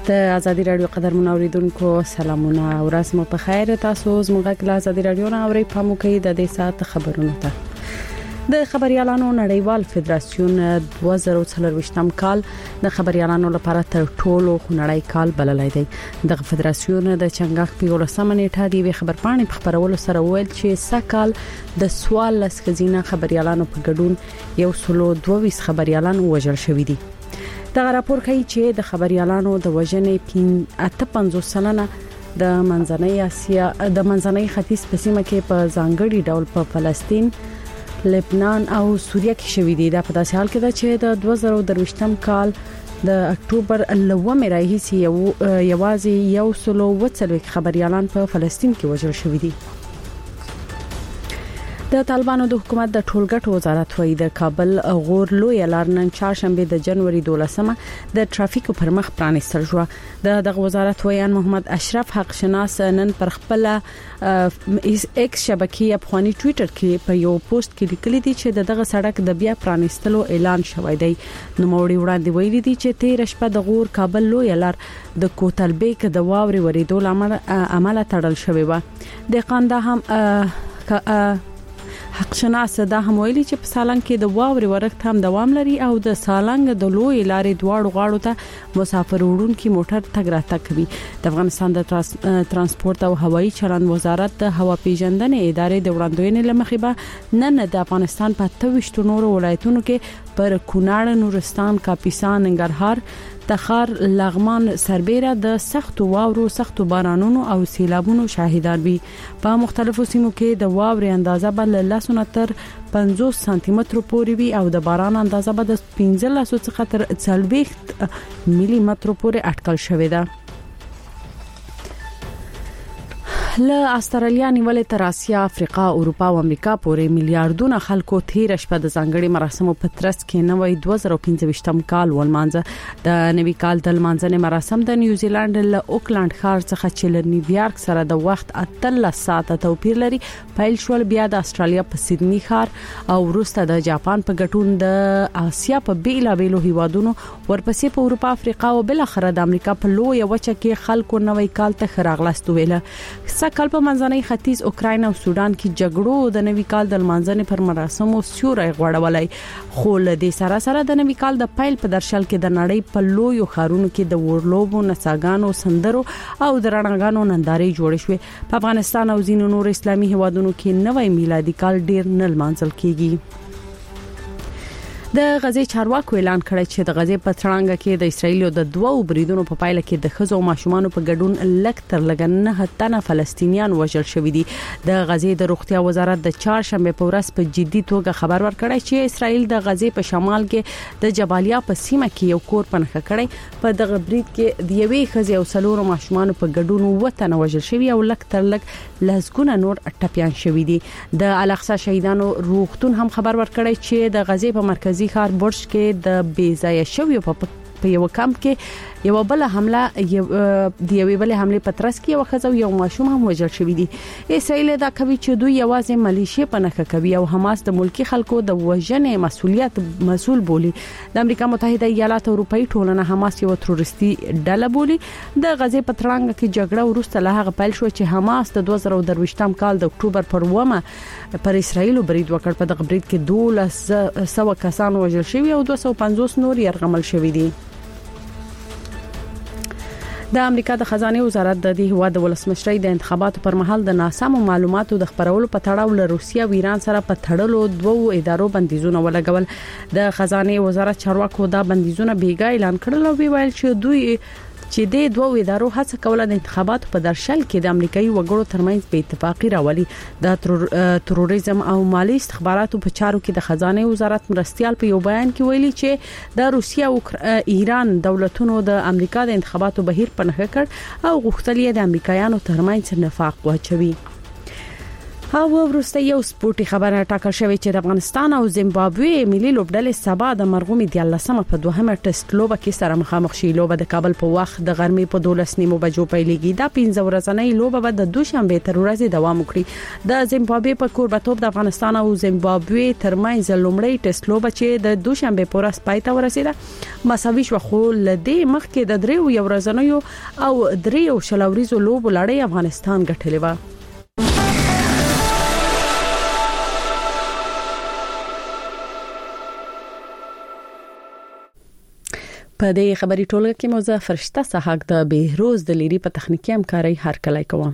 د ازادي رادیو قدرمن اوریدونکو سلامونه او ورځ مو په خیر. تاسو زموږ کله ازادي رادیو نه اوري په مو کې د دې ساعت خبرونه ته د خبريالانو نړیوال فدراسیون 2024م کال د خبريالانو لپاره تر ټولو خنړی کال بللای دی. د فدراسیون د چنګاخ په ورسمه نیټه دی خبرپاڼې په خبرولو سره ویل چې سکهال د سوال لسخزینه خبريالانو په ګډون یو سلو 22 خبريالان وژل شوې دي. دا راپور کوي چې د خبريالانو د وژنې 58 سلنه د منځنۍ اسیا د منځنۍ ختیځ په سیمه کې په ځانګړي ډول په فلسطین، لبنان او سوریه کې شوې دي. دا په داسې حال کې ده چې د 2023م کال د اکتوبر لومې راهیسې یوازې یو سلو وڅلوي خبريالان په فلسطین کې وژل شوې دي. د طالبانو د حکومت د ټولګټو وزارت وایي د کابل غور لوی لار نن چهارشنبه د جنوري 12مه د ټرافیکو پر مخ پرانیستل شو. د وزارت ویان محمد اشرف حق شناس نن پر خپل ایکس شبکې افغاني ټوئیټر کې په یو پوسټ کې لیکلي دي چې دغه سړک د بیا پرانیستلو اعلان شوی دی. نو موړي وړاندې ویلي دي چې 13 شپه د غور کابل لوی لار د کوتل بیک د واوري وریدو عمل تړل شوی و. د قاندا هم حق شناس دا هم ویلي چې په سالنګ کې د واوري ورښت هم دوام لري او د سالنګ د لوی لارې دواړو غاړو ته مسافر وړونکو موټر تګ راتګ کوي. د افغانستان د ترانسپورت او هوایي چلند وزارت د هوا پیژندنې ادارې د وړاندوینې لمخې به نن د افغانستان په 28 نورو ولایتونو کې پر کونړ، نورستان، کاپیسا، ننګرهار، تخار، لغمان سربېره د سختو واورو، سختو بارانونو او سیلابونو شاهدان وي. په مختلفو سیمو کې د واوري اندازه به له 10 تر 50 سانتي متر پورې وي او د باران اندازه به د 15 څخه تر 40 ملي متر پورې اټکل شوې ده. له استرالیا نیولې تر اسیا، افریقا، اروپا او امریکا پورې میلیارډونه خلکو تیر شپه د ځانګړي مراسمو په ترڅ کې نوې 2025م کال ولمانځه. د نوي کال د لمانځنې مراسم د نیوزیلند له اوکلند ښار څخه چې له نیویارک سره د وخت 13 ساعته توپیر لري پیل شول. بیا د استرالیا په سیدنی ښار او وروسته د جاپان په ګټون د اسیا په بیلابېلو هیوادونو ورپسې په اروپا، افریقا او بل اخر د امریکا په لوی وچه کې خلکو نوې کال ته خراغلاست ویله. کال په منځنۍ ختیځ، اوکراین او سودان کې جګړو د نوي کال د لمانځنې پر مراسمو سیوري غوړولای. خو له دې سره د نوي کال د پیل په درشل کې د نړۍ په لوی خارونو کې د ورلوبو، نڅاګانو، سندرو او د رڼاګانو نندارې جوړې شوې. په افغانستان او ځینو نور اسلامي هیوادونو کې نوې میلادي کال ډیر نه لمانځل کیږي. د غزې چارواکو اعلان کړی چې د غزې په تړانګه کې د اسرایل د دوو بریدونو په پایله کې د خزو ماشومان په ګډون لکتر لګنه هتنه فلسطینیان وژل شوې دي. د غزې د روغتیا وزارت د چهارشنبه په ورځ په جدي توګه خبر ورکړی چې اسرایل د غزې په شمال کې د جبالیا په سیمه کې یو کور پنځه کړی. په دغه برید کې د یوې خزې او څلورو ماشومان په ګډون وطن وژل شوی او لکتر لګ لزګونه نور ټپيان شوی دي. د الاقصی شهیدانو روغتون هم خبر ورکړی چې د غزې په مرکزی ښار برج کې د بیځای شوی په یو کمپ کې یو بل حمله د یوې بل حمله په ترڅ کې یو خزو یو ماشوم هم وژل شوی دي. اسرائیل دا کوي چې دوی یوازې ملیشیا پنهخه کوي او حماس د ملکی خلکو د وژنې مسؤل بولی. د امریکا متحده ایالات او اروپאי ټولنه حماس یو تروریستي ډله بولی. د غزې په تړانګه کې جګړه وروسته له هغه پیل شو چې حماس د 2023م کال د اکتوبر پر 1 پر اسرائیل برید وکړ. په دغه برید کې 1200 کسان وژل شوي او 250 نور يرغمل شوي دي. د امریکا د خزانه وزارت د دې هوا د ولسمشرۍ د انتخاباتو پر مهال د ناسمو معلوماتو د خبرولو په تړاو له روسیا او ایران سره په تړلو دوو ادارو بندیزونه ولګول. د خزانه وزارت چارواکو دا بندیزونه بیګا اعلان کړل او ویل چې دوی چې د دوو ادارو هڅه کوله د انتخاباتو په درشل کې د امریکایي وګړو ترمنځ په اتفاقی راولي. د تروریزم او مالی استخباراتو په چارو کې د خزانه وزارت مرستيال په یو بیان کې ویلي چې د روسیا او ایران دولتونو د امریکا د انتخاباتو بهیر پنهخه کړ او غوښتل یې د امریکایانو ترمنځ نفاق واچوي. ها ورسته یو سپورتي خبره ټاکل شوې چې د افغانستان او زیمبابوې ملي لوبډلې سبا د مرغومي د 19 په دوهمه ټیسټ لوبه کې سره مخامخ شي. لوبه د کابل په وخت د غرمې په 12:30 بجو پیلېږي. دا 15 ورځنۍ لوبه به د دوشنبه تر ورځې دوام وکړي. د زیمبابوې په کوربتوب د افغانستان او زیمبابوې ترمنځ لومړی ټیسټ لوبه چې د دوشنبه په ورځ پای ته ورسیده مساوي شو، خو لدې مخکې د دریو ورځنیو او دریو شلوريزو لوبو لړۍ افغانستان ګټلې و. په دې خبري ټولګه کې موضوع فرشته صحاق د بهروز د لیری په تخنیکی همکاري هرکلی کوم.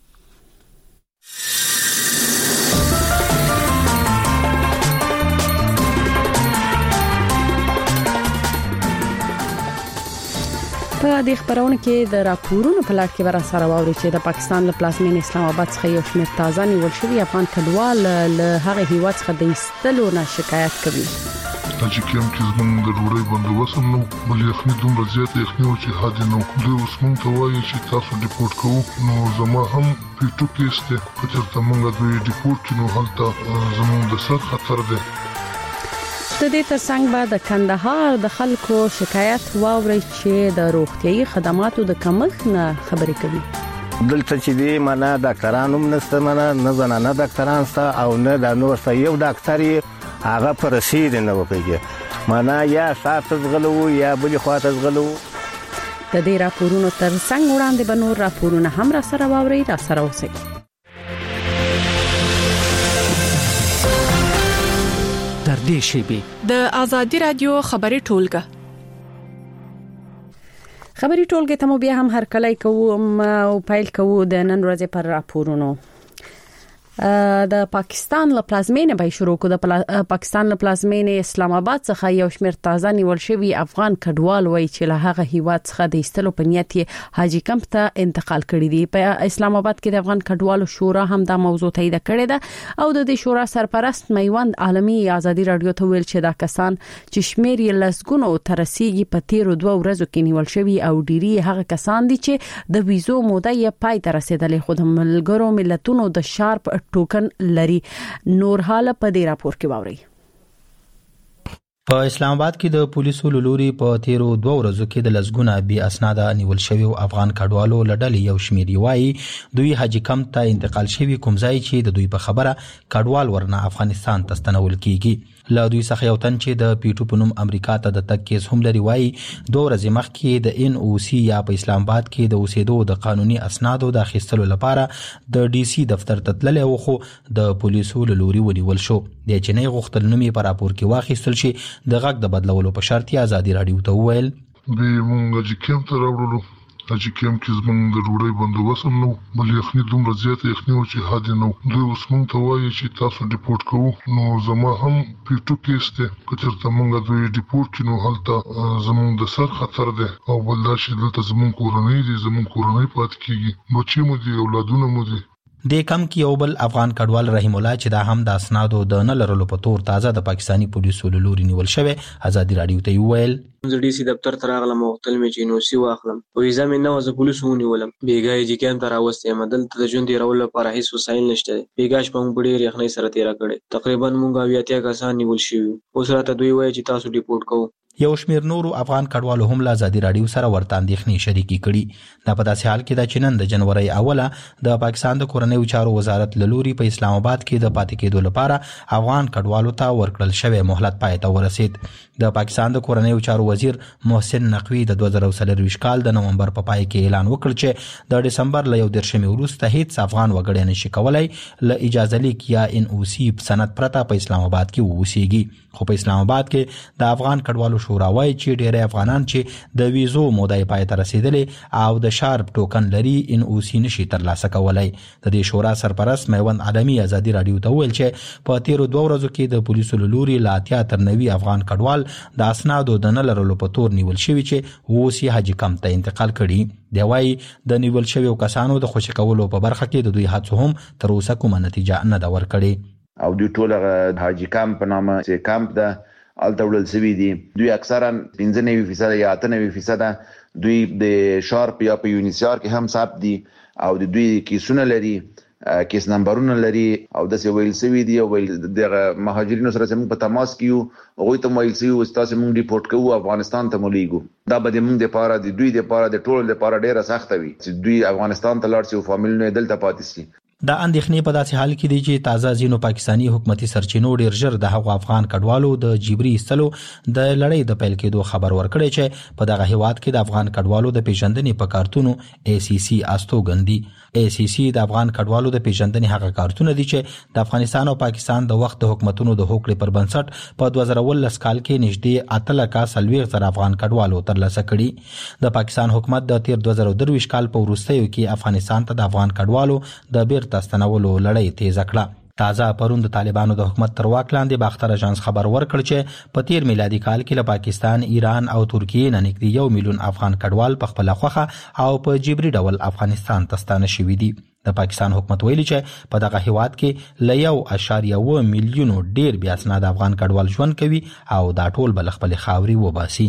په دې خبرونه کې د راپورونو په لړ کې ور سره واوري چې د پاکستان له پلازمین اسلام آباد څخه یو شمېر تازه نیول شوی افغان کډوال له هغه هیواد څخه د ایستلو نه شکایت کوي. چې کوم چې زمونږ د ډوړې بندوبست نو بل یخني دومره زیات یخني او چې حد نو دوی اوس مونږ ته وایي چې تاسو ډیپورټ کوو. نو زما هم پیټو کیس ته کچرته مونږ دوی ډیپورټ نو هلته زمونږ د سر خطر ده. د دې ترڅنګ بعد د کندهار د خلکو شکایت واوري چې د روغتيایي خدماتو د کمښت نه خبرې کوي. دلته چې دی معنا ډاکټرانو هم نشته، معنا نه زنانه ډاکټران سته او نه د نور څه یو ډاکټر هغه پر رسید نه وپیږي، معنا یا ساتل غلو یا بل خواته غلو. د دې راپورونو ترڅنګ وړاندې بنور راپورونه هم را سره واوري را سره اوسئ. تر دې شیبې د آزادي رادیو خبري ټولګه ته مو بیا هم هرکلی کوم او پیل کوو د نن ورځې پر راپورونو. د پاکستان له پلازمینه به شروع کو. د پاکستان له پلازمینه اسلام آباد څخه یو شمېر تازه نیول شوی افغان کډوال وایي چې له هغه هیواد څخه د ایستلو په نیت حاجی کمپ ته انتقال کړی دی. په اسلام آباد کې د افغان کډوالو شورا هم دا موضوع تایید کړې ده او د دې شورا سرپرست میوند عالمي ازادي رادیو ته ویل چې دا کسان چې شمېر یې لسګونو ترسيږي په تیرو 2 ورځو کې نیول شوی او ډيري هغه کسان دي چې د ویزو موده یې پای ته رسیدلې، خو د ملګرو ملتونو د شارپ ټوکن لري. نور حاله په دې راپور کې واوري. په اسلام آباد کې د پولیسو لوري په تیرو 2 ورځو کې د لزګونه بي اسناد نیول شوی افغان کډوالو لړلې یو شمېر وایي دوی حاجی کمپ ته انتقال شوی کوم ځای چې د دوی په خبره کډوال ورنه افغانستان ته ستنول کیږي. له دوی څخه یو تن چې د پیټو پنوم امریکا ته د تک کیس هم لري وایي 2 ورځې مخکې د ان او سی یا په اسلام آباد کې د اوسېدو د قانوني اسنادو د اخیستلو لپاره د ډي سي دفتر ته تللی و، خو د پولیسو لوري ونیول شو. د چنې غوښتل نومي په راپور کې واخیستل شي د غږ د بدلولو په شرط آزادي رادیو ته وویل به مونږ چې کوم ته راوړلو چې کوم کې زمونږ د ډوړې بندوبست نو بل یخني دومره زیات یخني او چې حد نو دوی اوس مونږ ته وایي چې تاسو ډیپورټ کوو. نو زما هم پیټو کیس ته کچرته مونږ دوی ډیپورټ نو هلته زمونږ د سر خطر ده او بل دا چې دلته زمونږ کورنۍ دي، زمونږ کورنۍ پات کیږي، بچي مو دي، اولادونه مو دي. د کم کې یو بل افغان کډوال رحیم الله چې دا هم د اسنادو د نه لرلو په تور تازه د پاکستانی پولیسو لوري نیول شوی آزادي رادیو ته ویل زه ډي سي دفتر ته راغلم او تل مې چې نو سی واخلم او ویزا مې نه وځه پولیسو ونیولم. بیګا یې کېم ته راوستې مدل ته د ژوند دیرول لپاره هیڅ وسایل نشته. بیګا شپه مونږ ډېر یخنۍ سره تیرا کړې، تقریبا مونږ 80 کسان نیول شوي. اوس راته دوی وایي چې تاسو ډیپورټ کوو. یو شمېر نورو افغان کډوالو هم له آزادي رادیو سره ورته اندېښنې شریکې کړي. دا په داسې حال کې ده چې نن د جنوري اوله د پاکستان د کورنیو چارو وزارت له لوري په اسلام آباد کې د پاتې کېدو لپاره افغان کډوالو ته ورکړل شوی مهلت پای ته ورسید. د پاکستان د کورنیو چارو وزیر محسن نقوی د 2024 کال د نومبر په پای کې اعلان وکړ چې د دسمبر له 1 وروسته هیڅ افغان وګړی نشي کولای له اجازه لیک یا ان او سی سند پرته په اسلام آباد کې اوسېږي. خو په اسلام آباد کې د افغان کډوالو شورا وایي چې ډېری افغانان چې د ویزو موده پای ته رسیدلې او د شارپ ټوکن لري ان او سی نشي ترلاسه کولای. د دې شورا سرپرست میوند عالمي ازادي رادیو ته ویل چې په تیرو 2 ورځو کې د پولیسو لوري لا 80 تر 90 افغان کډوال د اسنادو د نه لرلو په تور نیول شوی چې اوسي حاجی کمپ ته انتقال کړي. دی وايي د نیول شوی کسانو د خوشی کولو په برخه کې د دوی هڅو هم تر اوسه کومه نتیجه نه دا ورکړي. او دوی ټول حاجی کمپ په نامه چې کمپ ده الټول سوي دي. دوی اکثرا 95% یا 98% دوی د شارپ یا په یونیسار کې هم ثبت دي او د دوی کیسونه لري کیس نمبرونه لري او د څه ویل سوي دي او د مهاجرینو سره موږ په تماس کیو هغه ته ویل سوي او تاسو موږ ریپورت کوو افغانستان ته مولېګو دا به موږ د پاره د دوی د پاره د ټول د پاره ډیره سخت وي چې دوی افغانستان ته لاړ شي او فامیلونه دلته پاتې شي. دا اندېښنې په داسې حال کې دي چې تازه ځینو پاکستانی حکومتي سرچینو ډیر ژر د هغو افغان کډوالو د جبري ایستلو د لړۍ د پیل کېدو خبر ورکړی چې په دغه هیواد کې د افغان کډوالو د پیژندنې په کارتونو ACC استوګندي. ACC د افغان کډوالو د پیژندنې هغه کارتونه دي چې د افغانستان او پاکستان د وخت د حکومتونو د هوکړې پر بنسټ په 2019 کال کې نږدې 8,40,000 افغان کډوالو ترلاسه کړي. د پاکستان حکومت د تیر 2023 کال په وروستیو کې افغانستان ته د افغان کډوالو د بیرته ستنولو لړۍ تیز کړه. تازه پرون د طالبانو د حکومت تر واک لاندې باختر اژانس خبر ورکړ چې په تیر میلادي کال کې له پاکستان، ایران او ترکیې نه نږدې 1 میلیون افغان کډوال په خپله خوښه او په جبري ډول افغانستان ته ستانه شوي دي. د پاکستان حکومت ویلي چې په دغه هیواد کې له 1.1 میلیونو ډیر بیا اسناد افغان کډوال ژوند کوي او دا ټول بل خپل خاوري وباسي.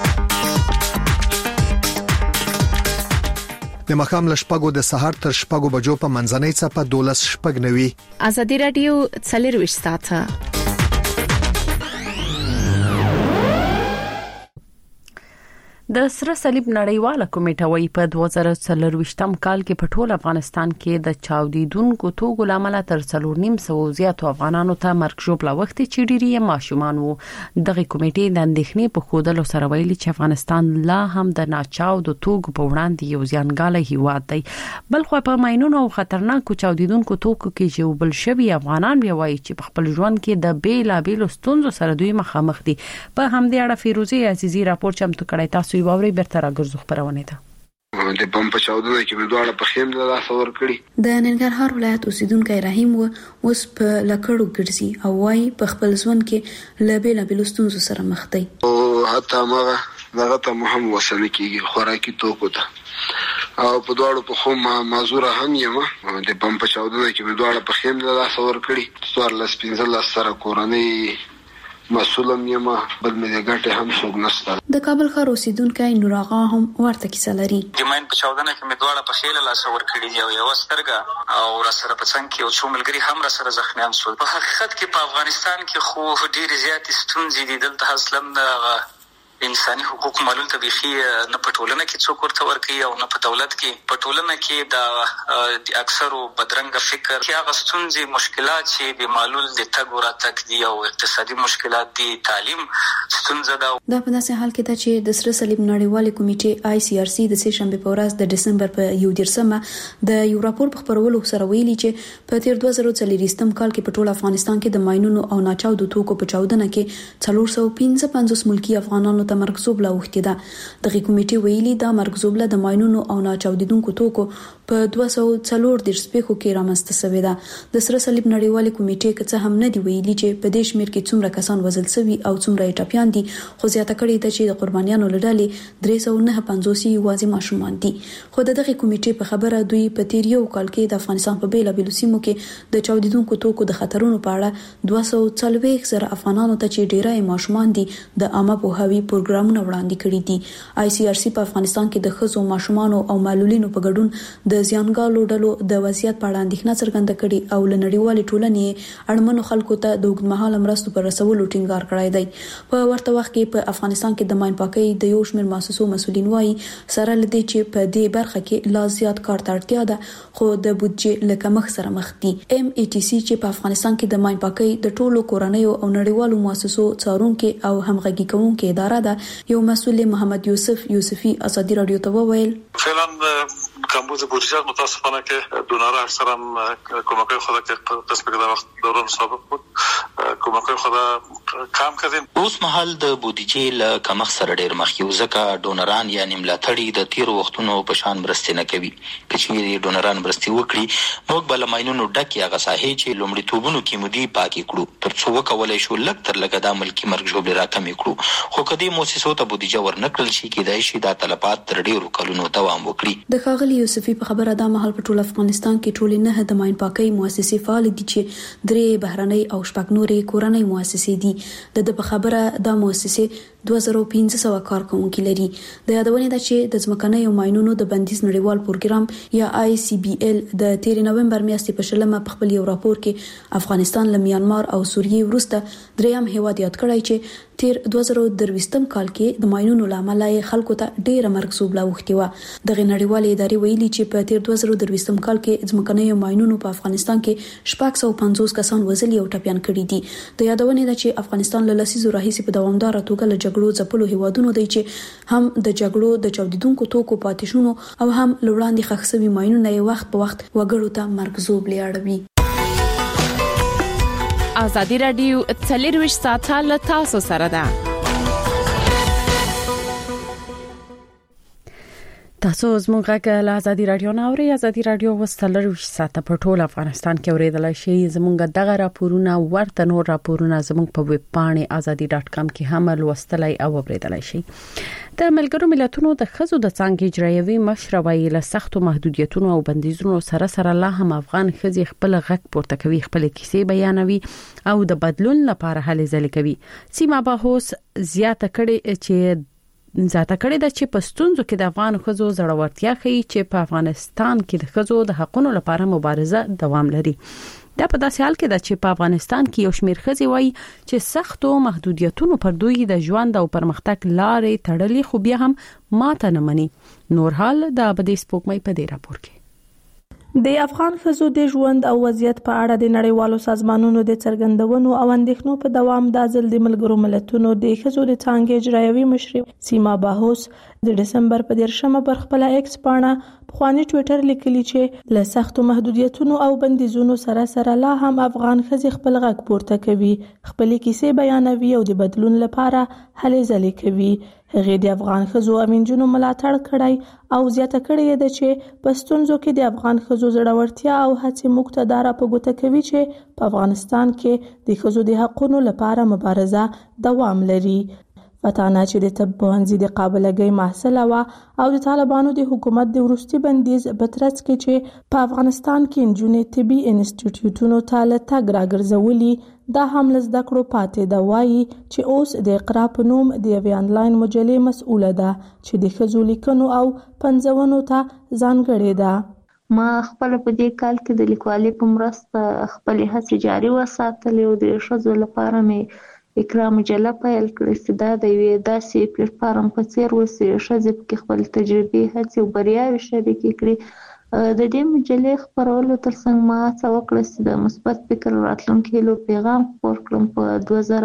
د مخام لشپګو د سحر تر شپګو بجو په منځنۍ څپه 12 شپګ نوي. ازادي رادیو 24 ساعته. د سره صلیب نړیواله کمیټه وايي په 2024 کال کې په ټول افغانستان کې د چاودیدونکو توغو لامل تر 4.5 زیاتو افغانانو ته مرګ ژوبله وخت چې ډیری ماشومان وو. دغه کمیټې د اندېښنې په خودلو سره ویلي چې افغانستان لا هم د ناچاودو توغو په وړاندې یو ځانګړی هیواد دی. بل خو په ماينونو او خطرناکو چاودیدونکو توغو کې ژوبل شوی افغانان بیا وایي چې په خپل ژوند کې د بیلابېلو ستونزو سره دوی مخامخ دي. په همدې اړه فیروزي عزیزي راپور چمتو کړی. تاسو باوري برته راګرځو خبرونه ده. د بم په چاودنه کې مې دواړه په خیم له لاسه ورکړي. د ننګرهار ولایت اوسیدونکو رحیم اوس په لکړو ګرځي او وايي په خپل ژوند کې له بیلابېلو ستونزو سره مخ دی. او حتی هغه ته هم وسنه کېږي خوراکي توکو ته او په دواړو په خو معذوره هم یم. د بم په چاودنه کې مې دواړه په خیم له لاسه ورکړي. 14 سره کورنۍ مسولم یم بل مې ګټه هم څوک نشته. د کابل ښار اوسیدونکو نور آغا هم ورته کیسه لري. د ماین په چاودنه کې مې دواړه په خېل لاس ورکړي دي او یو سترګه او را سره په څنګ کې او څو ملګری هم را سره زخمیان شول. په حقیقت کې په افغانستان کې خو ډېر زیات ستونزې دي. دلته اصلا د انساني حقوق معلوم ته بيخي نه په ټولنه کې څوک ورته ورکوي او نه په دولت کې. په ټولنه کې د اکثرو بدرنګ فکر کې هغه ستونزې مشکلات چې د معلول د تګ وراتګ دي او اقتصادي مشکلات دي، تعلیم ستونزه ده. دا په داسې حال کې ده چې د سره صلیب نړیواله کمیټې ICRC د سه شنبه په ورځ د دسمبر په 1 د یو راپور په خبرولو سره ویلي چې په تیر 2023 کال کې په ټول افغانستان کې د ماينونو او ناچاودو توکو په چاودنه کې 455 ملکی افغانانو مرګ زوبله وخت ده. دغه کمیټې ویلي دا مرګ زوبله د ماينونو او ناچاودیدونکو توکو په 240 سپېخو کې رامنځته شوې ده. د سره صلیب نړیواله کمیټې که څه هم نه دی ویلي چې په دې شمیر کې څومره کسان وژل شوي او څومره یې ټپيان دي، خو زیاته کړې ده چې د قربانیانو لړلې 359 یوازې ماشومان دي. خو دغه کمیټې په خبره دوی په تیر یو کال کې د افغانستان په بیلابېلو سیمو کې د چاودیدونکو توکو د خطرونو په اړه 240 افغانانو ته چې ډیری ماشومان دي د عامه پوهاوي پروګرامونه وړاندې کړي دي. ICRC په افغانستان کې د ښځو، ماشومانو او معلولینو په ګډون د زیانګالو ډلو د وضعیت په اړه اندېښنه څرګنده کړې او له نړیوالې ټولنې اړمنو خلکو ته د اوږدمهاله مرستو پر رسولو ټینګار کړی دی. په ورته وخت کې په افغانستان کې د ماین پاکۍ د یو شمېر مؤسسو مسؤلین وایي سره لدی چې په دې برخه کې لا زیات کار ته اړتیا ده، خو د بودجې له کمښت سره مخ دي. MATC چې په افغانستان کې د ماین پاکۍ د ټولو کورنیو او نړیوالو مؤسسو څارونکي او همغږي کوونکي اداره ده، یو مسؤل محمد یوسفي ازادي رادیو ته وویل فعلا کمبود بودجه متاسفانه که دوناره اکثرا کمکای خدا که قسم که در وقت دوران سابق بود کمکای خدا کم کردیم. اوس مهال د بودجې له کمښت سره ډېر مخ یو، ځکه ډونران یعنی ملاتړي د تیرو وختونو په شان مرستې نه کوي. که چېرې ډونران مرستې وکړي موږ به له ماینونو ډکې هغه ساحې چې لومړیتوبونو کې مو دي پاکې کړو تر څو وکولی شو لږ تر لږه دا ملکي مرګ ژوبلې راکمې کړو. خو که دې مؤسسو ته بودجه ورنکړل شي کېدای شي دا تلفات تر ډېرو کلونو دوام وکړي. د ښاغلي یوسفي په خبره دا مهال په ټول افغانستان کې ټولې 9 د ماین پاکۍ مؤسسې فعال دي چې 3 بهرنۍ او 6 نورې کورنۍ مؤسسې دي. د خبره د مؤسسه 2500 کارکونکو لري. د یادونه ده چې د ځمکنیو ماینونو د بندیز نړیوال پروګرام یا ICBL د 13 نومبر میاشتې په شلمه په خپل یو راپور کې افغانستان له میانمار او سوریې وروسته دریم هیواد یاد کړی چې تیر 2023م کال کې د ماینونو لامل خلکو ته ډېر مرګ لا وختي و. د نړیوال ادارې ویلي چې په تیر 2023م کال کې ځمکنیو ماینونو په افغانستان کې 650 کسان وژلي او ټپيان کړي دي. د یادونه ده چې افغانستان له لسیزو راهیسې په دوامدار توګه له جګړو ځپلو هیوادونو دی چې هم د جګړو د چاودیدونکو توکو پاتې شونو او هم لوړاندې ښخ شوي ماینونه وخت په وخت وګړو ته مرګ لیاړوي. ازادي رادیو 24 ساعته له تاسو سره ده. تاسو زموږ غږ له ازادي رادیو نه اورئ. ازادي رادیو وستلر ساعته په ټول افغانستان کې اوریدلای شئ. زموږ دغه راپورونه ورته نور راپورونه زموږ په ویب پاڼه azadi.com کې هم لوستلای او اوریدلای شئ. د ملګرو ملتونو د خزو د څنګه اجرایوي مشر ویله سختو محدودیتونو او بندیزونو سره لا هم افغان خزي خپل غږ پورته کوي، خپل کیسې بیانوي او د بدلون لپاره هلې ځلې کوي. سیمه باهوس زیاته کړي چې پښتونځو کې د افغان خزو زړورتیا ښيي چې په افغانستان کې د خزو د حقوقو لپاره مبارزه دوام لري. دا په داسې حال کې ده چې په افغانستان کې یو شمېر خزي وایي چې سختو محدودیتونو پر دوی د ژوند او پرمختګ لارې تړلې، خو بیا هم ماته نه مني. نور حال د ابدي سپوږمۍ په دې راپور کې د افغان ښځو د ژوند او وضعیت په اړه د نړیوالو سازمانونو د څرګندونو او اندېښنو په دوام د ځل د ملګرو ملتونو د ښځو د څنګه اجرایوي مشر سیما باهوس د دسمبر په 10مه پر خپل ایکس پاڼه پخوانی ټوئیټر لیکلی چې له سختو محدودیتونو او بندیزونو سره لا هم افغان ښځې خپل غږ پورته کوي، خپل کیسې بیانوي او د بدلون لپاره هلې ځلې کوي. هغه د افغان ښځو امینجونو ملاتړ کړی او زیاته کړی دی چې پښتونځو کې د افغان ښځو زړورتیا او هڅې مقتدره په ګوته کوي چې په افغانستان کې د ښځو د حقوقو لپاره مبارزه دوام لري. فتانه چې د طب پوهنځي د قابلګۍ محصله و او د طالبانو د حکومت د وروستي بندیز په ترڅ کې چې په افغانستان کې نجونې طبي انسټیټیوټونو ته له تګ راګرځولي، دا هم له زده کړو پاتې ده. وایي چې اوس د اقرا په نوم د یوې انلاین مجلې مسؤله ده چې د ښځو لیکنو او پنځونو ته ځانګړې ده. ما خپل په دې کال کې د لیکوالۍ په مرسته خپل هڅې جاري وساتلې او د ښځو لپاره مې اقرا مجله پیل کړې چې دا د یوې داسې پلیټفارم په څیر وسي ښځې پکې خپل تجربې، هڅې او بریاوې شریکې کړي. د دې مجلې خپرولو ترڅنګ ما هڅه وکړه چې د مثبت فکر راتلونکي هیلو پیغام خپور کړم. په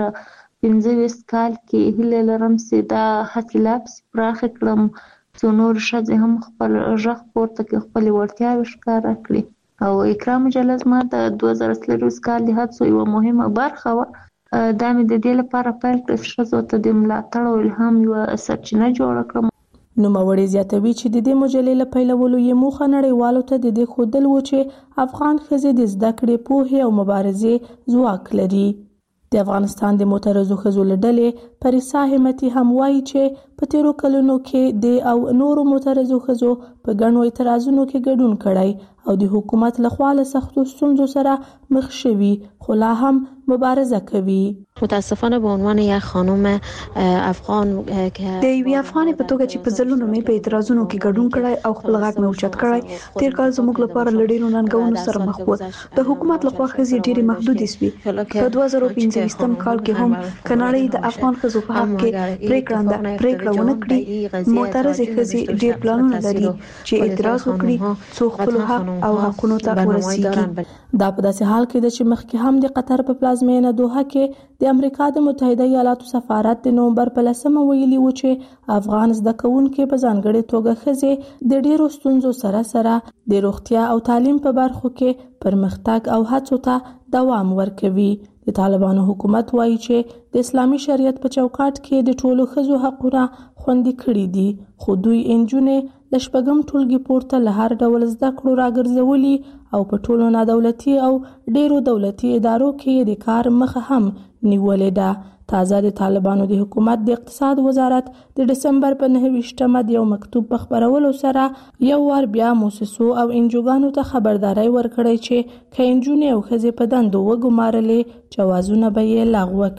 2015 کال کې هیله لرم چې دا هڅې لا پسې پراخې کړم څو نور ښځې هم خپل غږ پورته کړي، خپلې وړتیاوې ښکاره کړي. او اقرا مجله زما د 2023 کال د هڅو یوه مهمه برخه وه. دا مې د دې لپاره پیل کړه چې ښځو ته د ملاتړ او الهام یوه سرچینه جوړه کړم. نوموړی زیاتوي چې د دې مجلې له پیلولو یې موخه نړیوالو ته د دې ښودل و چې افغان ښځې د زده کړې، پوهې او مبارزې ځواک لري. د افغانستان د معترضو ښځو له ډلې پریسا همتي هم وایي چې په تیرو کلونو کې د او نورو معترضو ښځو په ګڼو اعتراضونو کې ګډون کړی او د حکومت لخوا له سختو ستونزو سره مخ شوي، خو لا هم مبارزه کوي. متاسفانه به عنوان یک خانم افغان که د یوې افغانې په توګه چې په ځلونو مې په اعتراضونو کې ګډون کړی او خپل غږ مې اوچت کړی، تیر کال زموږ لپاره له ډېرو ننګونو سره مخ وو. د حکومت لخوا ښځې ډېرې محدودې سوې. په 2015 کال کې هم که نړۍ د افغان ښځو په حق کې پریکړه ونه کړي، معترضې ښځې ډېر پلانونه لري چې اعتراض وکړي څو خپل حق او حقونو ته ورسیږي. دا په داسې حال کې ده چې مخکې هم د قطر په پلازمینه دوحه کې د امریکا د متحده ایالاتو سفارت د نومبر په 10مه ویلي و چې افغان زده کوونکي په ځانګړې توګه ښځې د ډېرو ستونزو سره د روغتیا او تعلیم په برخو کې پرمختګ او هڅو ته دوام ورکوي. د طالبانو حکومت وایي چې د اسلامي شریعت په چوکاټ کې د ټولو ښځو حقونه خوندي کړي دي، خو دوی نجونې د شپږم ټولګي پورته له هر ډول زده کړو راګرځولي او په ټولو نادولتي او ډېرو دولتي ادارو کې د کار مخه هم نیولې ده. تازه د طالبانو د حکومت د اقتصاد وزارت د دسمبر په 9 د یو مکتوب په خبرولو سره یو وار بیا موسسو او انجوګانو ته خبرداري ورکړی چې کینجونې او ښځې په دندو وګمارلې جوازونه به یې لغوه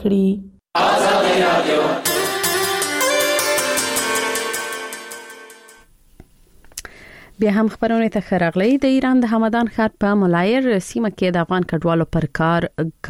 کړي. بیا هم خبرونه ته خراغلی. د ایران د همدان ښار په ملایر سیمه کې د افغان کډوالو پر کار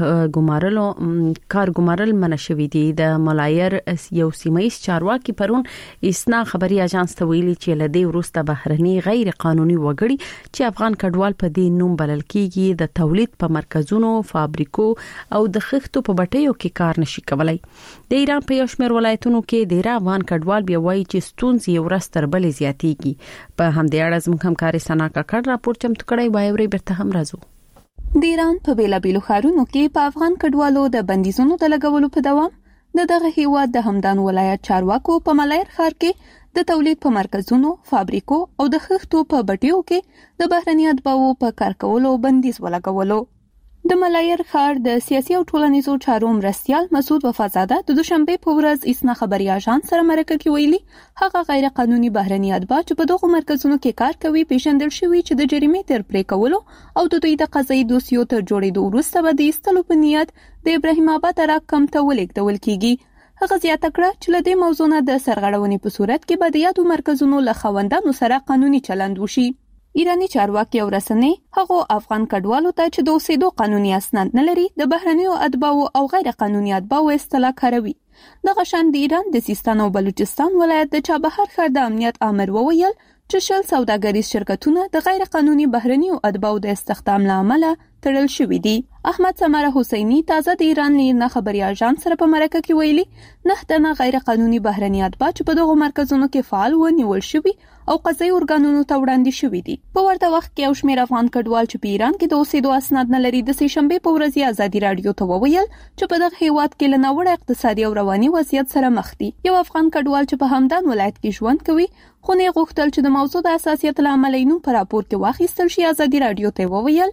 ګمارل منع شوی دی. د ملایر یو سیمایي چارواکي پرون اسنا خبري اژانس ته ویلي چې لدی وروسته بهرني غیر قانوني وګړي چې افغان کډوال په دې نوم بلل کیږي د تولید په مرکزونو، فابریکو او د خښتو په بټیو کې کار نشي کولای. د ایران په یو شمېر ولایتونو کې ډیر افغان کډوال بیا وایي چې ستونزې ورځ تر بلې زیاتېږي. په همدې اړه زموږ همکاري سنا کاکړ راپور چمتو کړی وایوري برته هم راځو. د ایران په بیلابیلو ښارونو کې په افغان کډوالو د بندیزونو د لګولو په دوام دغه هیواد د همدان ولایت چارواکو په ملایر ښار کې د تولید په مرکزونو، فابریکو او د خښتو په بټیو کې د بهرني اتباعو په کار کولو بندیز ولګولو. د ملایر ښار د سیاسي او ټولنیزو چارو مرستیال مسعود وفازاده د دوشنبه په ورځ اسنا خبري اژانس سره مرکه کې ویلي هغه غیر قانوني بهرني اتباع چې په دغه مرکزونو کې کار کوي پیژندل شوی چې د جریمې تر پرې کولو او د دوی د قضایي دوسیو تر جوړېدو وروسته به د ایستلو په نیت د ابراهیم آباد راکم ته ولېږدول کیږي. هغه زیاته کړه چې له دې موضوع نه د سرغړونې په صورت کې به د یادو مرکزونو له خاوندانو سره قانوني چلند وشي. ایرانی چارواکي او رسنۍ هغه افغان کډوالو ته چې د اوسېدو قانوني اسناد نه لري د بهرنیو اتباعو او غیر قانوني اتباعو اصطلاح کاروي. دغه شان د ایران د سیستان او بلوچستان ولایت د چابهار ښار د امنیت آمر وویل چې 10 سوداګریز شرکتونه د غیر قانوني بهرنیو اتباعو د استخدام له امله تړل شوي دي. احمد سمره حسینی تازه د ایران نه خبري اژانس سره په مرکه کې ویلي 9 تنه غیر قانوني بهرني اتباع چې په دغه مرکزونو کې فعال ونیول شوي او قضایي ارګانونو ته وړاندې شوي دي. په ورته وخت کې یو شمېر افغان کډوال چې په ایران کې د اوسېدو اسناد نه لري د سې شنبه په ورځ ازادي رادیو ته وویل چې په دغه هیواد کې له ناوړه اقتصادي او رواني وضعیت سره مخ دي. یو افغان کډوال چې په همدان ولایت کې ژوند کوي خو نه غوښتل چې د موضوع د اساسیت له امله نوم په راپور کې واخیستل شي. ازادي رادیو ته وویل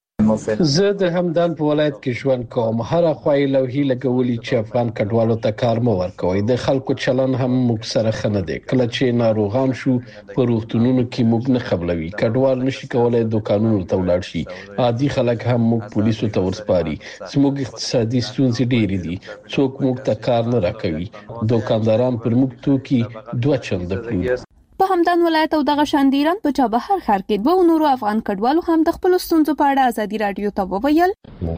زه د همدان په ولایت کې ژوند کوم. هر خوای لوهي لګولي چې افغان کډوالو ته کار مو ورکوي. د خلکو چلن هم موږ سره خنه دي. کله چې ناروغان شو په روغتونونو کې موږ نه قبلوي. کډوال نشي کولای دکانونو ته ولاړ شي. عادي خلک هم موږ پولیسو ته ورسپاري. زموږ اقتصادي ستونزې ډېرې دي. څوک موږ ته کار نه راکوي. دکانداران پر موږ توکي 2 چنده پلوري. په همدان ولایت او دغه شان د ایران په چابهار ښار کې 2 نورو افغان کډوالو هم د خپل ستونزو په اړه ازادي رادیو ته وویل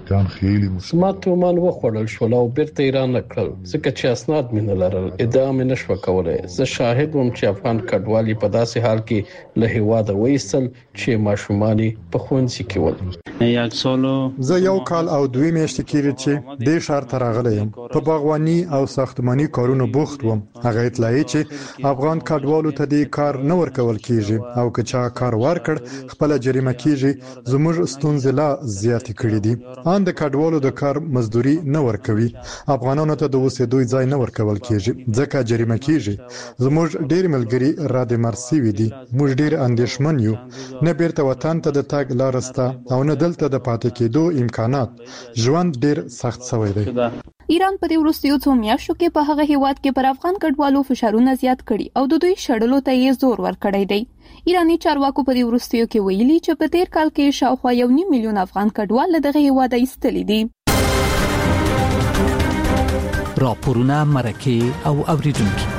سمات من وخوړل شو او بیرته ایران نکړل ځکه چې اسناد مې نه لرل. ادعا مې نشو کولای. زه شاهد وم چې افغان کډوالي په داسې حال کې له هیواده وایستل چې ماشومان په ښوونځي کې ول. زه یو کال او 2 میاشتې کېږي چې د شهر ته راغلی یم. په باغواني او ساختماني کارونو بوخت وم. هغه اطلاعي چې افغان کډوالو ته کار نه ورکول کیږي او که چا کار ورکړ خپل جریمه کیږي. زموږ ستونزې لا زیاتې کړې دي. ان د کډوالو د کار مزدوري نه ورکوي. افغانانو ته د اوسېدو ځای نه ورکول کیږي ځکه جریمه کیږي. زموږ ډېر ملګري را د مرسي وي دي. موږ ډېر اندېښمن یو. نه بیرته وطن ته د تګ لار سته او نه دلته د پاتې کېدو امکانات. ژوند ډېر سخت شوی دی. ایران په دې وروستیو څو میاشتو کې په هغه هیواد کې پر افغان کډوالو فشارونه زیات کړي او د دوی شړلو ته یې زور ورکړی دی. ایرانی چارواکو په دې وروستیو کې ویلي چې په تیر کال کې شاوخوا 1.5 میلیون افغان کډوال له دغه هیواده ایستلي دي. راپورونه مرکه او اوریدونکو.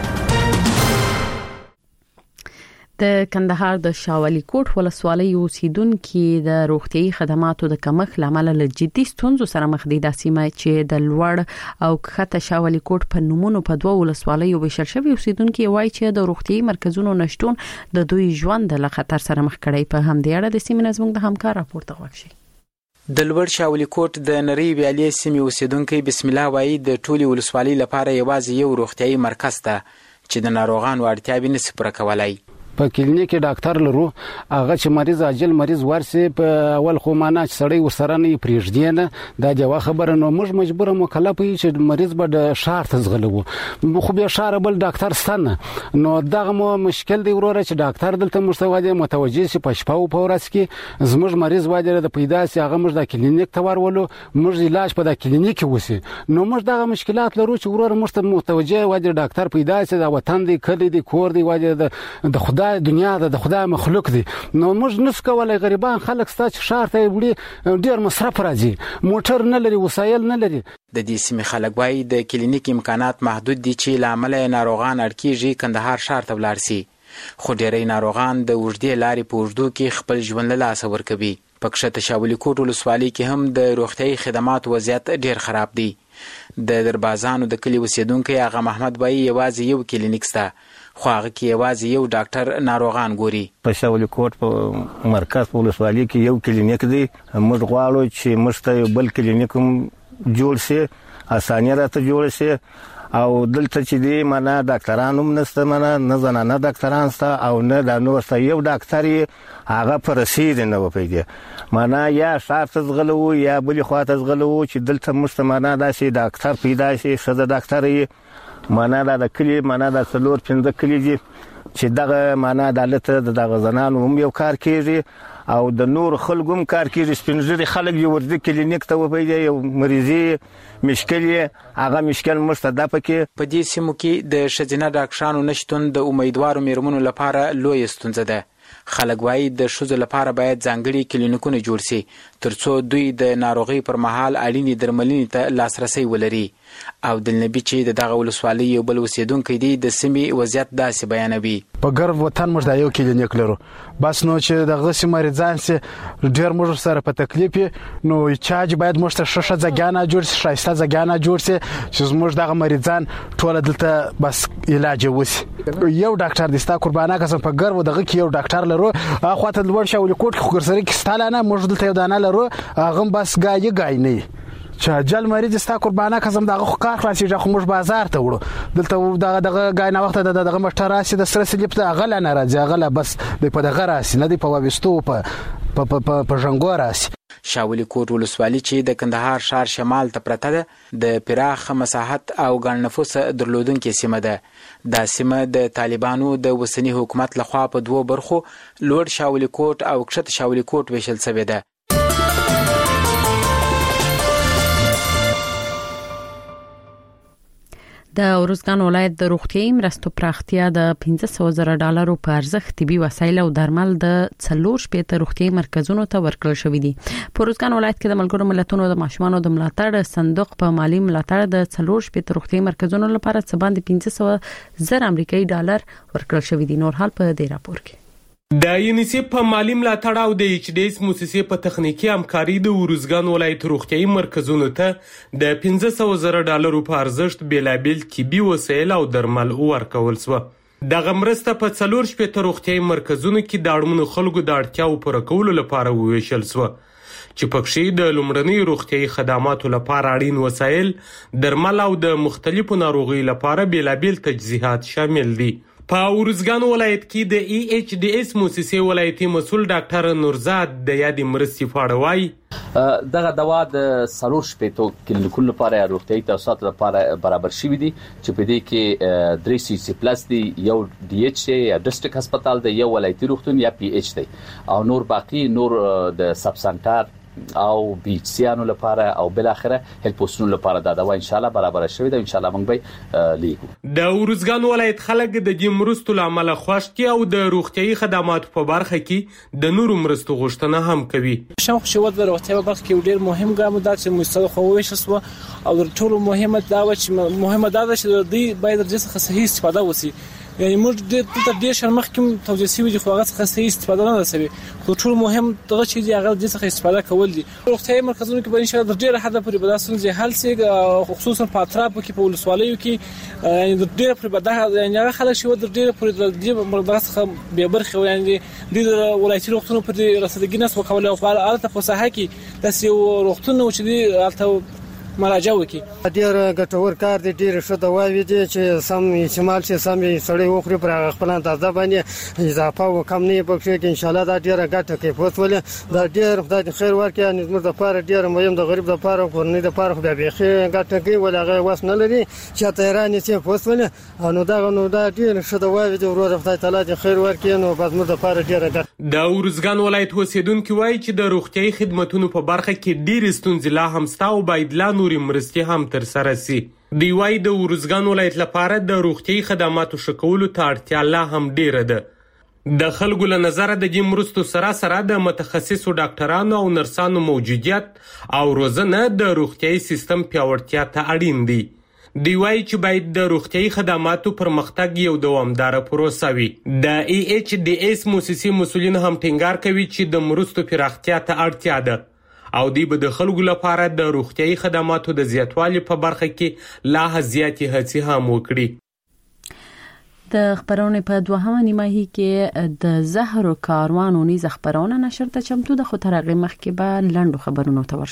د کندهار د شاولي کوټ ولسوالۍ اوسیدونکو د روغتيایي خدماتو د کمښت لامل له جدي ستونزو سره مخ دي. د سیمه چې د لوړ او کښته شاولي کوټ په نومونو په 2 ولسوالیو ویشل شوی اوسیدونکو وایي چې د روغتيایي مرکزونو نشټون د دوی ژوند له خطر سره مخ کړي. په همدې اړه د سیمه نظم د همکار راپور ته وښی. د لوړ شاولي کوټ د نری ویالي سیمه اوسیدونکو بسم الله وایي د ټولي ولسوالۍ لپاره یوازې یو روغتيایي مرکز ته چې د ناروغانو اړتیاوې نشي پوره کولای. په کلینیک ډاکټر لرو هغه چې مریض عاجل مریض ورسي په اول خو معنا چې سړی ورسره نه پریږدي نه دا جواب خبره نو موږ مجبور مکلف یو چې مریض به د شهر ته ځغلو خو بیا شهر بل ډاکټر ستنه نو دغه مو مشکل دی وروره چې ډاکټر دلته مستوي متوجه شي په شپه او په ورځ کې زموږ مریض واجب د پیدا سي هغه موږ د کلینیک ته ورولو موږ علاج په د کلینیک وسی نو موږ دغه مشکلات لرو چې وروره موږ متوجه واجب ډاکټر پیدا سي د وطن دی کلی دی کور دی واجب د خدای دنیا د خدای مخلوق دی نو موږ نس کولای غریبان خلک ستاسو شهر ته وړي ډیر مصرف راځي موټر نه لري وسایل نه لري د دې سیمې خلک وايي د کلینیک امکانات محدود دي چې لامل ناروغان اړکیږي کندهار شهر ته ولاړ سي خو ډېری ناروغان د اوږدې لارې په اوږدو کې خپل ژوند له لاسه ورکوي په کښته شاولي کوټ ولسوالۍ کې هم د روغتیايي خدماتو وضعیت ډېر خراب دی د دربازانو د کلي اوسیدونکی هغه محمد وایي یوازې یو کلینیک شته خو هغه کې یوازې یو ډاکټر ناروغان ګوري په شاولي کوټ په مرکز په ولسوالۍ کې یو کلینیک دی موږ غواړو چې موږ ته بل کلینیک هم جوړ شي اسانه راته جوړ شي او دلته چې دی معنا ډاکټران هم نشته معنا نه زنانه ډاکټران شته او نه د نور څه یو ډاکټر هغه پر رسید نه وپیږي معنا یا شهر ته ځغلو یا بل خوا ته ځغلو چې دلته مستمانه داسې ډاکټر پیدا شي شته ډاکټر معنا د کلی معنا د څلور پنځه کلی دي چې دغه معنا دلته دغه زنانو هم یو کار کوي او د نور خلکو هم کار کوي سپینځري خلک یو ورته کلینیک ته وپیږي یو مریضي مشکل هغه مشکل مستدا پکې په دې سیمو کې د شذینه ډاکټرانو نشټون د امیدوارو میرمنو لپاره لوی ستونزه ده خلک وايي د ښځو لپاره باید ځانګړي کلینیکونه جوړ شي ترڅو دوی د ناروغي پر مهال اړینې درملنې ته لاسرسي ولري او دلنبي چې دغه ولسوالۍ یو بل اوسیدونکي دي د سیمې وضعیت داسې بیانوي په ګرب وطن موږ د یو کلینیک لرو بس نو چې دغه سیمه مریضان سي ډیر موږ سره په تکلیف نو چاج باید موږ ته ششه ځګانه جوړ شي شایسته ځګانه جوړ شي چې موږ دغه مریضان ټول دلته بس علاج وسی یو ډاکټر دستا قربانه قسم په ګرب دغه کې یو ډاکټر لرو اخو ته لوړ شاولي کوټ خو ګرسري کې ستاله نه موږ دلته یو دانه لرو هغه بس گای نه چې جل مریض ستا قربانه قسم دغه کار خلاصي خو موږ بازار ته وړو دلته دغه غای نه وخت دغه مشتر راسي د سره سلیپ ته غل نه راځي غل بس په دغه راسي نه دی په وستو په ژنګو راسي شاولي کوټ ولسوالۍ چې د کندهار ښار شمال ته پرته ده د پراخ مساحت او ګڼ نفوس درلودونکې سیمه ده دا سیمه د طالبانو د وسنی حکومت لخوا په دوو برخو لوړ شاولي کوټ او کښته شاولي کوټ ویشل شوې ده د ارزګان ولایت د روغتیايي مرستو پراختیا د $15,000 په ارزښت طبي وسایل او درمل د 4 روغتیايي مرکزونو ته ورکړل شوې دي په ارزګان ولایت کې د ملګرو ملتونو د ماشومانو د ملاتړ صندوق په مالی ملاتړ د 4 روغتیايي مرکزونو لپاره څه باندې $500,000 ورکړل شوې دي نور حال په دې راپور کې د یونیسف په مالی ملاتړ او د ایچ ډي اس موسسې په تخنیکی همکاري د ارزګان ولایت روغتیايي مرکزونو ته د $15,000 په ارزښت بیلابیل طبي وسایل او درمل ورکول شو دغه مرسته په 4 روغتیايي مرکزونو کې د اړمنو خلکو د اړتیاو پوره کولو لپاره وویشل شو چې پکې د لومړني روغتیايي خدماتو لپاره اړین وسایل درمل او د مختلفو ناروغیو لپاره بیلابیل تجهیزات شامل دي په ارزګان ولایت کې د ای ایچ ډي اس موسسې ولایتي مسول ډاکټر نورزاد د یادې مرستې په اړه وایي دغه دوا د 4 کلینیکونو لپاره روغتیايي تاسیسات لپاره برابر شوی دي چې په دې کې 3 پلس دی یو ډي ایچ یا ډیسټریکټ هسپتال دی یو ولایتي روغتون یا پی ایچ دی او نور باقی نور د سب سنټر او بي ایچ سیانو لپاره او بل اخره هلپوسونو لپاره دا دوا ان شاء الله برابر شوی دا ان شاء الله موږ به لیکو د ارزګان ولایت خلک د دې مرستو لامل خوشتي او د روغتيايي خدماتو په برخه کې د نورو مرستو غوښتنه هم کوي شاو خو د روغتيايي برخه کې ډیر مهم ګام ده چې مستند خو وشسو او ټول مهمه دا چې مهمه دا چې دوی باید د څه صحیح استفاده وسی یعنی موږ د دې شرمخ کوم توجیه سوي چې خو هغه څه صحیح استفاده نه لسوي خو ټول مهم دغه چې دی هغه د څه استفاده کول دي روغتيايي مرکزونو کې به ان شاء الله ډېر حد پورې به تاسو حل سي خصوصا په اطرافو کې په ولسوالیو کې یعنی ډېر پورې به دا یعنی هغه خلک چې ډېر پورې د دې مرکز به برخه یعنی د ولایتي روغتونو پر رسیدګي نس وکول او په اړه په ساحه کې د سیو روغتونو چې دی البته مراجعه وکړي. ډیر ګټور کار دی، ډیر ښه دواوی دي چې سم استعمال شي، سم سړی وخوري پر خپل اندازه باندې اضافه او کم نه پکې کې ان شاء الله دا ډیره ګټه کوي. پوسولې دا ډیر خدای خیر ورکړي، ان زموږ د پاره ډیر مهم، د غریب د پاره کورنۍ د پاره خو بیا ګټه کوي ولغه واس نه لري چې تهران یې پوسولې نو دا ډیر ښه دواوی دي. ورور خدای تعالی دې خیر ورکړي، نو بس موږ د پاره ډیره ګټه. د ارزګان ولایت اوسیدونکو وایي چې د روغتيایي خدماتو په برخه کې ډیر ستونزې لا هم شته او باید لا نورې مرستې هم تر سره شي. دی وايي د ارزګان ولایت لپاره د روغتيایي خدماتو ښه کولو ته اړتیا لا هم ډیره ده. د خلکو له نظر د دې مرستو سره د متخصصو ډاکټرانو او نرسانو موجودیت او روزنه د روغتيایي سیستم پیاوړتیا ته اړین دي. دی وايي چې باید د روغتيایي خدماتو پرمختګ یو دوامداره پروسه وي. د EHDS موسسې مسولین هم ټینګار کوي چې د مرستو پراختیا ته اړتیا ده او دی به د خلکو لپاره د روغتيایي خدماتو د زیاتوالي په برخه کې لا زیاتې هڅې هم وکړي. د خبرونه په دوهمه نیمه کې د زهر کاروانو نیز خبرونه نشر ته چمتو د خو ترغه مخ کې به لندو خبرونو ته